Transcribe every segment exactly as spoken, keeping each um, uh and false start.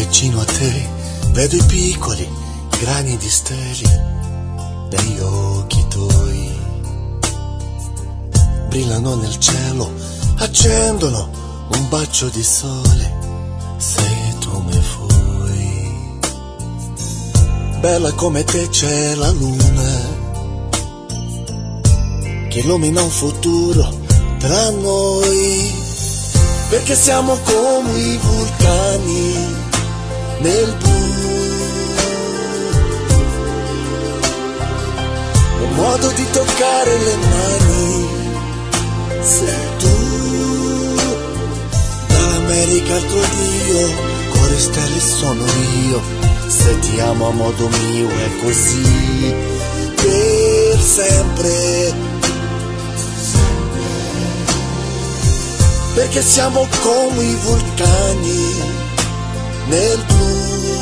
vicino a te vedo i piccoli grani di stelle negli occhi tuoi. Brillano nel cielo, accendono un bacio di sole, se tu mi fui. Bella come te c'è la luna, che illumina un futuro tra noi, perché siamo come i vulcani nel blu. Un modo di toccare le mani, sei tu. Dall'America al tuo Dio, cuore stelle sono io. Se ti amo a modo mio è così, per sempre. Perché siamo come i vulcani nel blu.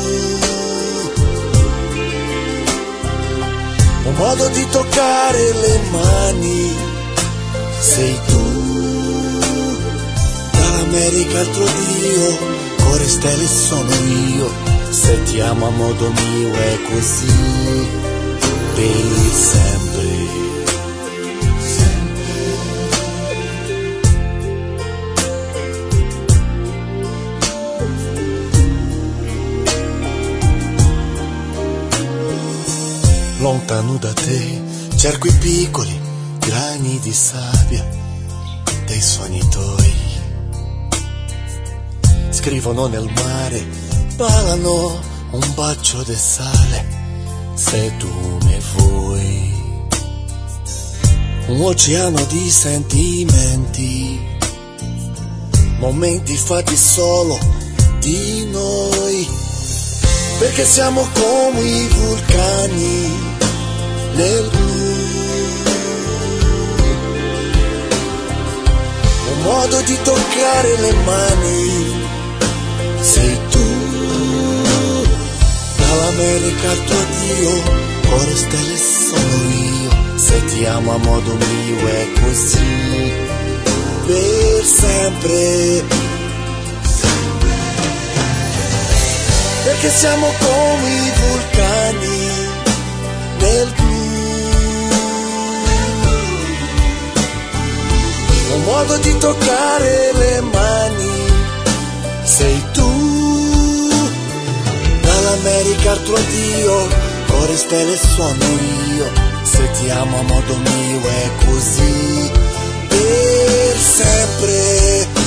Un modo di toccare le mani, sei tu. Dall'America al tuo Dio, cuore stelle sono io. Se ti amo a modo mio è così, per sempre. Lontano da te cerco i piccoli grani di sabbia dei sogni tuoi. Scrivono nel mare, ballano un bacio di sale, se tu mi vuoi. Un oceano di sentimenti, momenti fatti solo di noi, perché siamo come i vulcani nel blu. Un modo di toccare le mani, sei tu. Dall'America al tuo Dio, cuore stelle sono io. Se ti amo a modo mio è così, per sempre. Perché siamo come i vulcani nel blu. Un modo di toccare le mani, sei tu. Dall'America al tuo Dio, cuore stelle sono io. Se ti amo a modo mio è così, per sempre.